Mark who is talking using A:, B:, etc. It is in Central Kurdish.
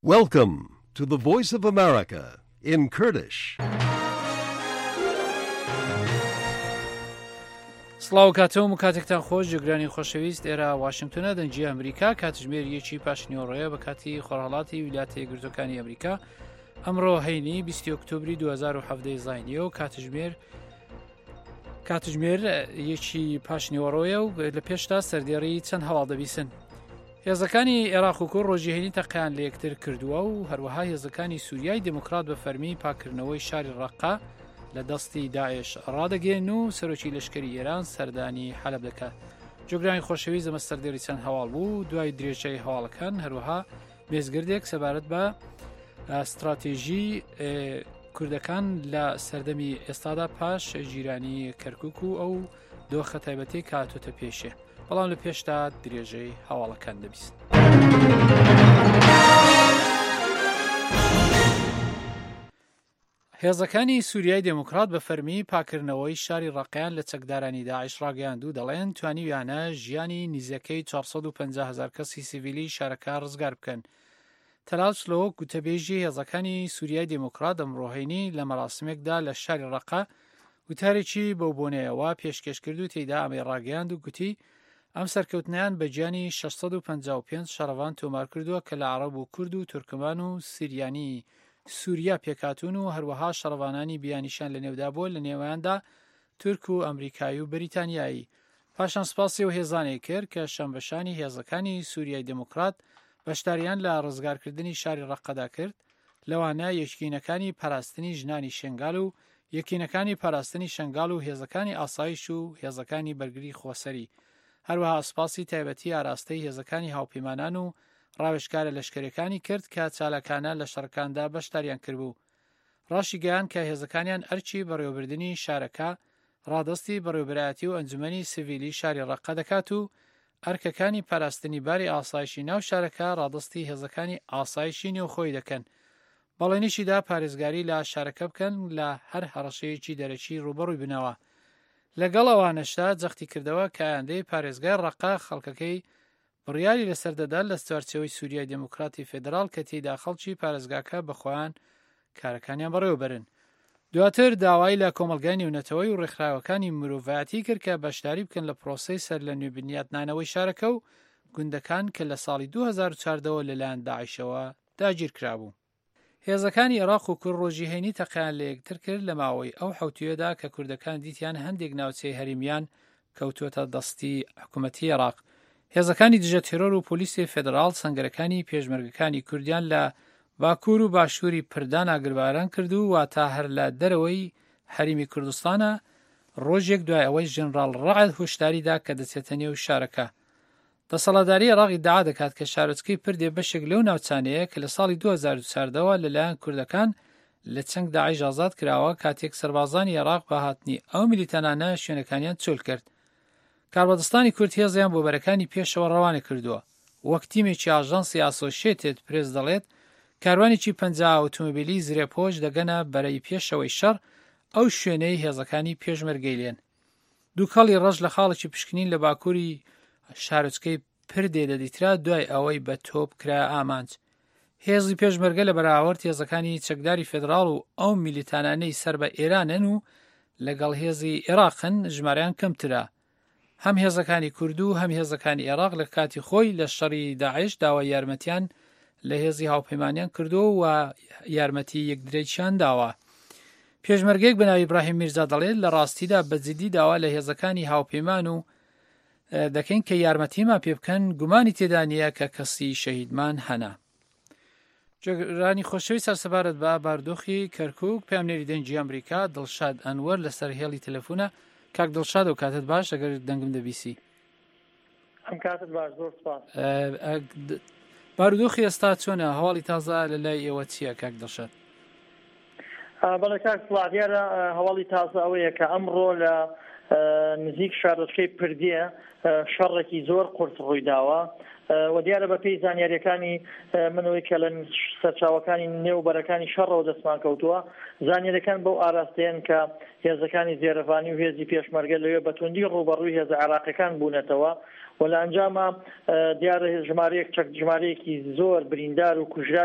A: Welcome to the Voice of America in Kurdish.
B: سڵاو کاتەوە و کاتێکتان خۆش جگرانی خۆشەویست ئێرە واشنگتۆنە دەنجی ئەمریکا کاتژمێر یەکی پاشنیوەڕێە بە کاتی خۆرهەڵاتی ویلایەتە یەکگرتووەکانی ئەمریکا ئەمڕۆ هەینی 20 ئۆکتۆبری 2017 زاینیە و کاتژمێر یەکی پاشنیوەڕۆیە و لە پێشتا سەردێڕی چەند هەواڵ دەبیسن. هێزەکانی عێراق و کوڕ ڕۆژی تەقیان لە یەکتر کردووە و هەروەها هێزەکانی سووریای دموکرات بە فەرمی پاکردنەوەی شاری ڕەقا لە دەستی داعش ڕادەگەن و سەرۆکی لەشکری ئێران سەردانی حەلەب دەکات. جۆگرانی خۆشەویست ئەمە سەردێڕی چەند هەواڵ بوو دوای درێژەی هەواڵەکان هەروەها مێزگردێک سەبارەت بە استراتێژی کوردەکان لە سەردەمی ئێستادا پاش گیرانی کەرکووک و ئەو دۆخە تایبەتی کاتۆتە پێشێ. بەڵام لە پێشتا درێژەی هەواڵەکان دەبیست. هێزەکانی سووریای دموکرات بە فەرمی پاکردنەوەی شاری ڕەقیان لە چەکدارانی داعش ڕاگەیاندوو دەڵێن توانیویانە ژیانی نزیەکەی 450,000 کەسی سیڤیلی شارەکە ڕزگار بکەن. تەلال سلۆک گوتەبێژی هێزەکانی سووریای دموکرات ئەمڕۆهەینی لە مەراسمێکدا لە شاری ڕەقا وتارێکی بەو بۆنەیەوە پێشکەش کرد و تێیدا ئەمەی ڕاگەیاند و گوتی ئەم سەرکەوتنیان بە گیانی 655 شەڕەوان تۆمار کردووە کە لە عەرەب و کورد و تورکمان و سیریانی سووریا پێکاتون و هەروەها شەڕەوانانی بیانیشان لە نێودا بووە لە نێوەیاندا تورک و ئەمریکایی و بریتانیایی. پاشان سپاسی و هێزانێک کرد کە شەمبەشانی هێزەکانی سووریای دموکرات بەشداریان لە ڕزگارکردنی شاری ڕەقەدا کرد لەوانە یەکینەکانی پاراستنی ژنانی شنگال و یەکینەکانی پاراستنی شنگال و هێزەکانی ئاسایش و هێزەکانی بەرگری خۆسەری هەروەها سپاسی تایبەتی ئاراستەی هێزەکانی هاوپەیمانان و ڕاوێژکارە لەشکرەکانی کرد کە چالاکانە لە شەڕەکاندا بەشداریان کردبوو. ڕاشی گەیان کە هێزەکانیان ئەرچی بەڕێوەبردننی شارەکە ڕادستی بەڕێوەبەرایەتی و ئەنجومەنی سڤیلی شاری ڕەقە دەکات و ئەرکەکانی پاراستنی باری ئاسایشی ناو شارەکە ڕادستی هێزەکانی ئاسایشی نێوخۆی دەکەن. بەڵێنیشیدا پارێزگاری لە شارەکە بکەن لە هەر هەڕەشەیەکی دەرەکی ڕوبەڕووی بنەوە. لەگەڵ ئەوانەشتا جەختی کردەوە کە ئایندەی پارێزگای ڕەقا خەڵکەکەی بڕیاری لەسەردەدا لە چوارچێوەی سووریای دموکراتی فێدراڵ کە تێیدا خەڵکی پارێزگاکە بەخۆیان کارەکانیان بەڕێوەبەرن. دواتر داوای لە کۆمەلگای نێونەتەوەی و ڕێکخراوەکانی مرۆڤایەتی کرد کە بەشداری بکەن لە پرۆسەی سەر لە نوێبنیاتنانەوەی شارەکە و گوندەکان کە لە ساڵی 2014 لەلایەن داعشەوە داگیر کرابوو. هێزەکانی عێراق و کوڕ ڕۆژی هەینی تەقیان لە یەکتر کرد لە ماوەی ئەو حوتویەدا کە کوردەکان دیتیان هەندێک ناوچەی هەرێمیان کەوتووەتە دەستی حکوومەتی عێراق. هێزەکانی دژە تێرۆر و پۆلیسی فێدراڵ سەنگەرەکانی پێشمەرگەکانی کوردیان لە باکوور و باشووری پردان ئاگرباران کرد و واتە هەر لە دەرەوەی هەریمی کوردستانە ڕۆژێک دوای ئەوەی ژێنڕاڵ ڕەعد هۆشداریدا کە دەچێتە نێو شارەکە. دەسەڵاتداری عێراقی داعا دەکات کە شارۆچکەی پردێ بەشێک لەو ناوچانەیە کە لە ساڵی 2014ەوە لەلایەن کوردەکان لە چەنگ داعش ئازاد کراوە کاتێک سەربازانی عێراق بە هاتنی ئەو میلیتەنانە شوێنەکانیان چۆل کرد. کاربەدەستانی کورد هێزیان بۆ بەرەکانی پێشەوە ڕەوانە کردووە. وەک تیمێکی ئاژانسی ئاسۆشیێتد پرێس دەڵێت کاروانێکی 50 ئۆتۆمۆبیلی زرێپۆش دەگەنە بەرەی پێشەوەی شەڕ ئەو شوێنەی هێزەکانی پێشمەرگەی لێن. دووکەڵی ڕەش لە خاڵێکی پشکنین لە باکووری شارۆچکەی پردێ دەدیترا دوای ئەوەی بە تۆپ کرا ئامانج. هێزی پێشمەرگە لە بەراورد هێزەکانی چەکداری فێدراڵ و ئەو میلیتانانەی سەر بە ئێرانن و لەگەڵ هێزی عێراقن ژمارەیان کەمترە. هەم هێزەکانی کورد و هەم هێزەکانی عێراق لە کاتی خۆی لە شەڕی داعش داوای یارمەتیان لە هێزی هاوپەیمانیان کردو و یارمەتی یەکدرێکیان داوە. پێشمەرگەیەک بەناوی ئیبراهیم میرزا دەڵێت لە ڕاستیدا بەجددی داوا لە هێزەکانی هاوپەیمان و دەکەین کە یارمەتیمان پێ بکەن گومانی تێدا نییە کە کەسی شەهیدمان هەنا. جۆگرانی خۆشەوی سەرسەبارەت بە باردۆخی کەرکووک پامنێری دەنجی ئەمریکا دڵشاد ئەنوەر لەسەر هێڵی تەلەفۆنە. کاک دڵشاد و کاتت باش ئەگەر دەنگم دەبیسی.
C: ئەم کاتت باش زۆر سپاس.
B: بارودۆخی ئێستا چۆنە هەواڵی تازە لە لای ئێوە چییە کاک دڵشاد؟
C: بەڵێ کاک سڵاح دیارە هەواڵی تازە ئەوەیە کە ئەمڕۆ لە نزیک شارۆچکەی پردیە شەڕێکی زۆر قورس ڕوویداوە و دیارە بە پێی زانیاریەکانی منەوەی کە لە سەرچاوەکانی نێوبەرەکانی شەڕەوە دەستمان کەوتووە زانیاریەکان بەو ئاراستەیەن کە هێزەکانی زێرەفانی و هێزی پێشمەرگە لەوێ بە توندی ڕوبەڕووی هێزە عێراقیەکان بوونەتەوە و لە ئەنجامە دیارە ژمارەیەکی زۆر بریندار و کوژرا